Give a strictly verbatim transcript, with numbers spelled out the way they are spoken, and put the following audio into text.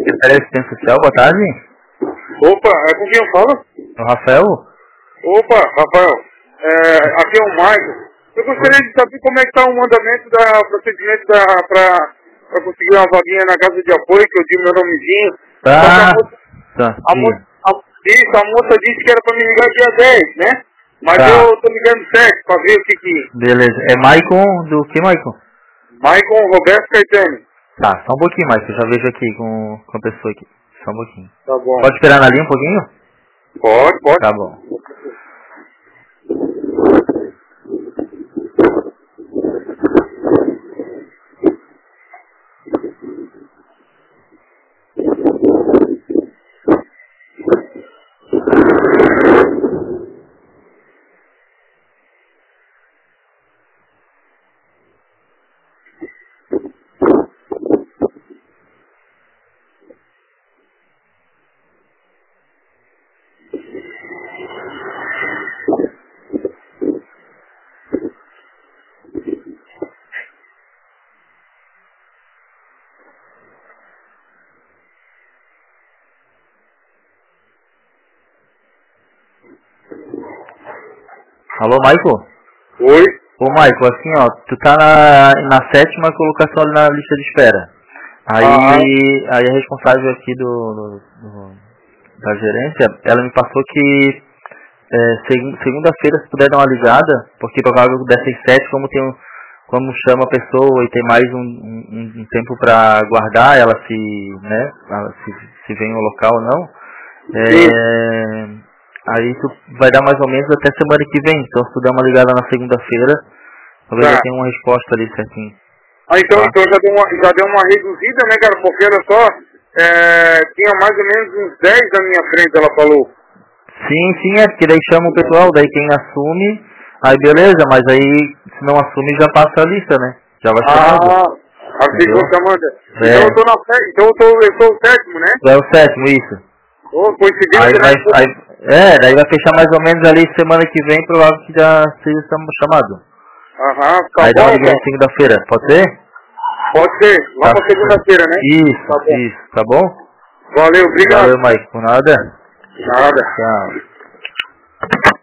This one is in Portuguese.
Secretaria de Assistência Social, boa tarde. Opa, é com quem eu falo? É o Rafael? Opa, Rafael. É, aqui é o Maicon. Eu gostaria de saber como é que está o mandamento da procedimento para conseguir uma vaguinha na casa de apoio, que eu digo meu nomezinho. Tá. Só que a moça, Tá. a moça, a, isso, a moça disse que era para me ligar dia dez, né? Mas Tá. eu tô ligando sete para ver o que que... Beleza. É Maicon do que, Maicon? Maicon Roberto Caetano. Tá, só um pouquinho mais, que eu já vejo aqui com, com a pessoa aqui. Só um pouquinho. Tá bom. Pode esperar na linha um pouquinho? Pode, pode. Tá bom. Alô, Maicon? Oi? Ô, Maicon, assim, ó, tu tá na, na sétima colocação ali na lista de espera. Aí, Ah. aí a responsável aqui do, do, do- da gerência, ela me passou que é, segun- segunda-feira, se puder dar uma ligada, porque provavelmente dessas sete, como tem um, como chama a pessoa e tem mais um, um, um tempo para guardar, ela se, né, ela se, se vem no local ou não, é, aí tu vai dar mais ou menos até semana que vem. Então se tu der uma ligada na segunda-feira, talvez Tá. já tenha uma resposta ali certinho. Ah, então, Tá. então já, deu uma, já deu uma reduzida, né, cara? Porque olha só, é, tinha mais ou menos uns dez na minha frente, ela falou. Sim, sim, é porque daí chama o pessoal, daí quem assume, aí beleza, mas aí se não assume já passa a lista, né? Já vai chamando. Ah, assim que Entendeu? você manda. É. Então eu tô na sé- então eu, tô, eu sou o sétimo, né? Já é o sétimo, isso. Oh, coincidência, Aí vai, né? aí, é, daí vai fechar mais ou menos ali semana que vem, provável que já seja chamado. Aham, tá Aí dá uma bom, ligação então. segunda-feira, pode ser? Pode ser, lá Tá. pra segunda-feira, né? Isso, Tá bom. isso, tá bom? Valeu, obrigado. Valeu, Mike, por nada. Nada. Tchau.